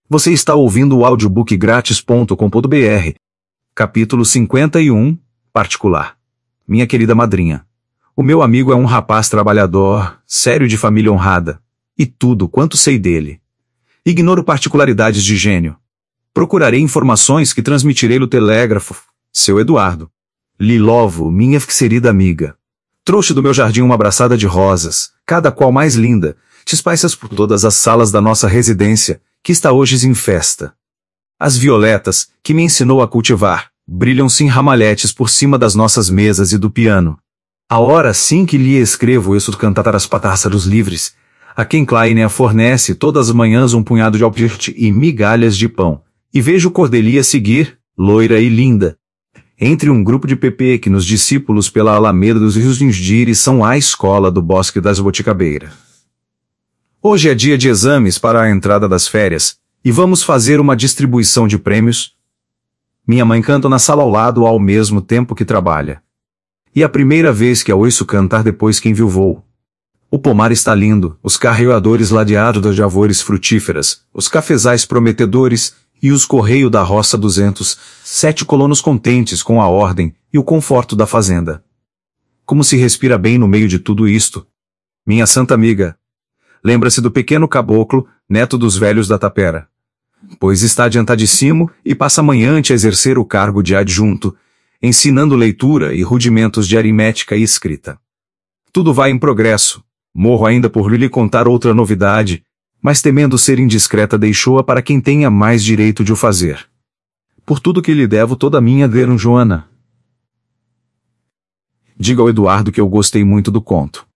Você está ouvindo o audiobookgratis.com.br. Capítulo 51, Particular. Minha querida madrinha. O meu amigo é um rapaz trabalhador, sério, de família honrada. E tudo quanto sei dele. Ignoro particularidades de gênio. Procurarei informações que transmitirei no telégrafo. Seu Eduardo. Lhe louvo, minha querida amiga. Trouxe do meu jardim uma abraçada de rosas, cada qual mais linda, dispersas por todas as salas da nossa residência, que está hoje em festa. As violetas, que me ensinou a cultivar, brilham-se em ramalhetes por cima das nossas mesas e do piano. A hora sim que lhe escrevo isso cantar as pássaros livres, a quem Kleiner fornece todas as manhãs um punhado de alpiste e migalhas de pão, e vejo Cordelia seguir, loira e linda, entre um grupo de pequenos discípulos pela Alameda dos Rios Indires são à escola do Bosque das Boticabeiras. Hoje é dia de exames para a entrada das férias, e vamos fazer uma distribuição de prêmios. Minha mãe canta na sala ao lado ao mesmo tempo que trabalha. E a primeira vez que a ouço cantar depois que enviou voo. O pomar está lindo, os carreadores ladeados das javores frutíferas, os cafezais prometedores, e os correio da roça 7 colonos contentes com a ordem e o conforto da fazenda. Como se respira bem no meio de tudo isto. Minha santa amiga. Lembra-se do pequeno caboclo, neto dos velhos da tapera. Pois está adiantadíssimo e passa amanhã a exercer o cargo de adjunto, ensinando leitura e rudimentos de aritmética e escrita. Tudo vai em progresso. Morro ainda por lhe contar outra novidade, mas temendo ser indiscreta deixou-a para quem tenha mais direito de o fazer. Por tudo que lhe devo toda a minha Joana. Diga ao Eduardo que eu gostei muito do conto.